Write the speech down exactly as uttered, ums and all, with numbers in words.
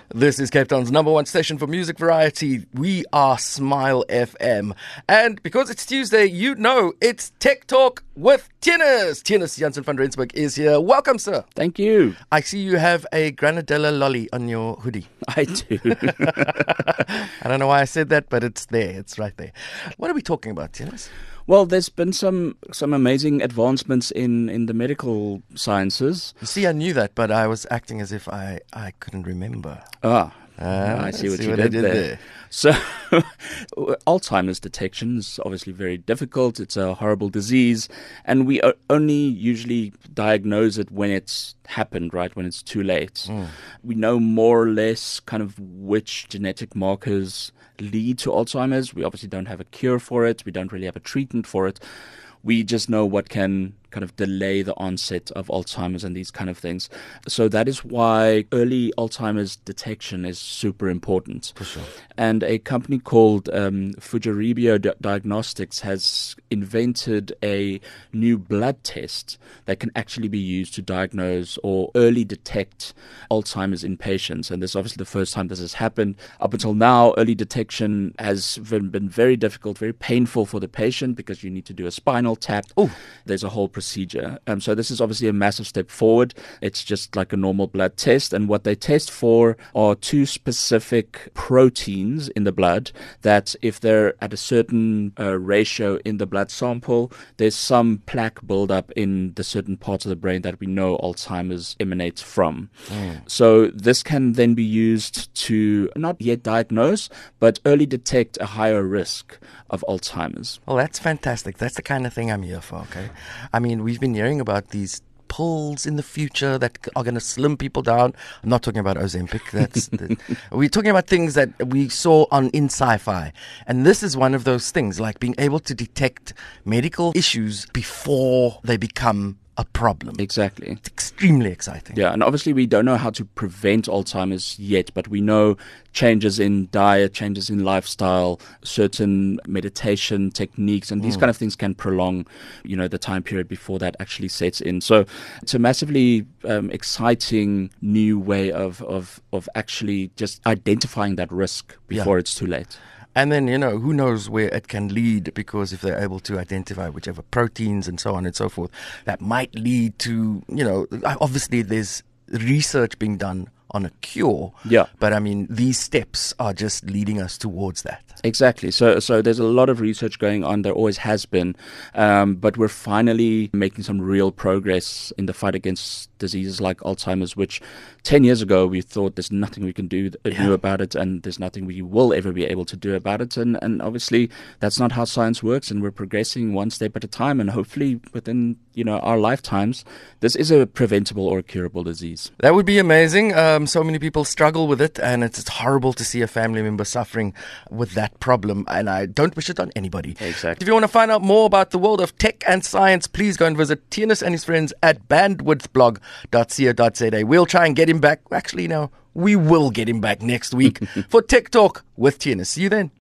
This is Cape Town's number one station for music variety. We are Smile F M. And because it's Tuesday, you know it's Tech Talk with Tinus. Tinus Janssen van Rensburg is here. Welcome, sir. Thank you. I see you have a Granadella lolly on your hoodie. I do. I don't know why I said that, but it's there. It's right there. What are we talking about, Tinus? Well, there's been some some amazing advancements in, in the medical sciences. You see, I knew that, but I was acting as if I, I couldn't remember. Ah, Ah, I see what see you what I did, did there. there. So, Alzheimer's detection is obviously very difficult. It's a horrible disease, and we o- only usually diagnose it when it's happened, right, when it's too late. Mm. We know more or less kind of which genetic markers lead to Alzheimer's. We obviously don't have a cure for it. We don't really have a treatment for it. We just know what can kind of delay the onset of Alzheimer's and these kind of things. So that is why early Alzheimer's detection is super important. For sure. And a company called um, Fujirebio Di- Diagnostics has invented a new blood test that can actually be used to diagnose or early detect Alzheimer's in patients. And this is obviously the first time this has happened. Up until now, early detection has been, been very difficult, very painful for the patient because you need to do a spinal tap. Oh. There's a whole procedure. Um, so this is obviously a massive step forward. It's just like a normal blood test. And what they test for are two specific proteins in the blood that if they're at a certain uh, ratio in the blood sample, there's some plaque buildup in the certain parts of the brain that we know Alzheimer's emanates from. Mm. So this can then be used to not yet diagnose, but early detect a higher risk of Alzheimer's. Well, that's fantastic. That's the kind of thing I'm here for, okay? I mean, we've been hearing about these pills in the future that are going to slim people down. I'm not talking about Ozempic. That's the, we're talking about things that we saw on in sci-fi. And this is one of those things, like being able to detect medical issues before they become a problem. Exactly. It's extremely exciting. Yeah, and obviously we don't know how to prevent Alzheimer's yet, but we know changes in diet, changes in lifestyle, certain meditation techniques, and these mm. kind of things can prolong, you know, the time period before that actually sets in. So it's a massively um, exciting new way of, of, of actually just identifying that risk before yeah. it's too late. And then, you know, who knows where it can lead, because if they're able to identify whichever proteins and so on and so forth, that might lead to, you know, obviously there's research being done on a cure. Yeah. But I mean, these steps are just leading us towards that. Exactly. So so there's a lot of research going on. There always has been. Um, but we're finally making some real progress in the fight against diseases like Alzheimer's, which ten years ago we thought there's nothing we can do yeah. do about it, and there's nothing we will ever be able to do about it. And, and obviously that's not how science works, and we're progressing one step at a time, and hopefully within, you know, our lifetimes, this is a preventable or curable disease. That would be amazing. Um, so many people struggle with it, and it's, it's horrible to see a family member suffering with that problem, and I don't wish it on anybody. Exactly. If you want to find out more about the world of tech and science, please go and visit Tinus and his friends at bandwidth blog dot co dot za. We'll try and get him back. Actually, no, we will get him back next week for Tech Talk with Tinus. See you then.